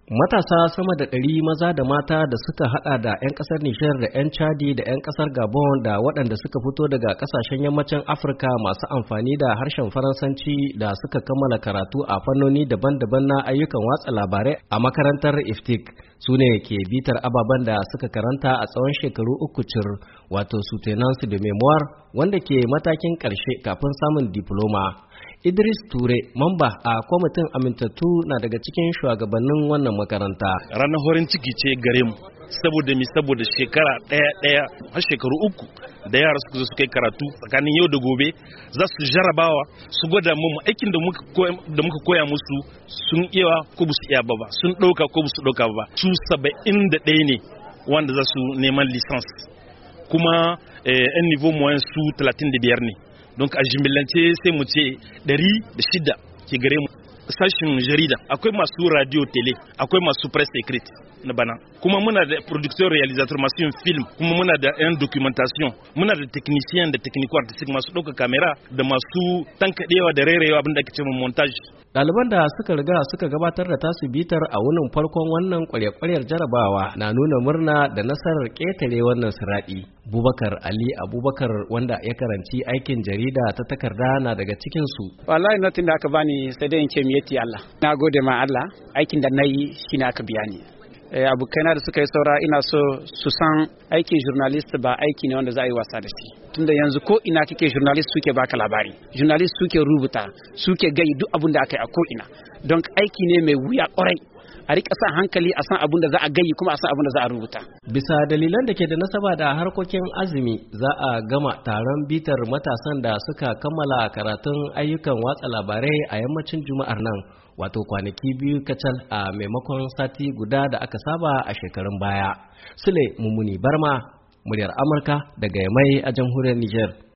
Matasa sama da 100 maza da mata da suka hada da 'yan kasar Nijar da 'yan Chadi da 'yan kasar Gabon da waɗanda suka fito daga kasashen yammacin Afirka masu amfani da harshen Faransanci da suka kammala karatu a fannoni daban-daban na ayyukan watsa labarai a makarantar IFTIK su ne ke bitar ababen da suka karanta a tsawon shekaru uku cir wato soutenance de mémoire wanda ke matakin ƙarshe kafin samun diploma. Idris Ture, mamba a kwamitin amintattu na daga cikin shugabannin wannan makaranta. Ranar horin ciki ce gare mu, saboda shekara ɗaya har shekaru uku da yara suka zo suka yi karatu tsakanin yau da gobe za su jarabawa su gwada mu aikin da muka koya musu sun iya ko ba su iya ba sun ɗauka ko ba su ɗauka ba. Su 71 ne wanda za su neman lisans kuma yan niveau moyen su 35 ne. Don a jimillance sai mu ce 106 ke gare mu. Sashin jarida akwai masu radio tele, akwai masu press secret na bana, kuma muna da producteur realizateur masu yin film, kuma muna da yan documentation, muna da technicien da technico artistic masu ɗauka kamera da masu tankaɗewa da rairayewa abinda ake cewa montage. Ɗaliban da suka riga suka gabatar da tasu bitar a wunin farkon wannan ƙwarya-ƙwaryar jarabawa na nuna murna da nasarar ƙetare wannan siraɗi. Bubakar Ali Abubakar wanda ya karanci aikin jarida ta takarda na daga cikinsu. Wallahi notin da aka bani sai dai in ce miyati Allah. Na gode ma Allah, aikin da na yi shi ne aka biya ni. Abokaina da suka yi saura ina so su san aikin journalist ba aiki ne wanda za a yi wasa da shi. Tunda yanzu ko ina kake journalist suke baka labari, journalist suke rubuta, suke gai duk abin da aka yi a ko ina. Don aiki ne mai wuya kwarai. A rika sa hankali a san abin da za a gayi kuma a san abin da za a rubuta. Bisa dalilan da ke da nasaba da harkokin azumi za a gama taron bitar matasan da suka kammala karatun ayyukan watsa labarai a yammacin Juma'ar nan, wato kwanaki 2 kacal a maimakon sati guda da aka saba a shekarun baya. Sule Mummuni Barma, muryar Amurka daga Yamai a jamhuriyar Nijar.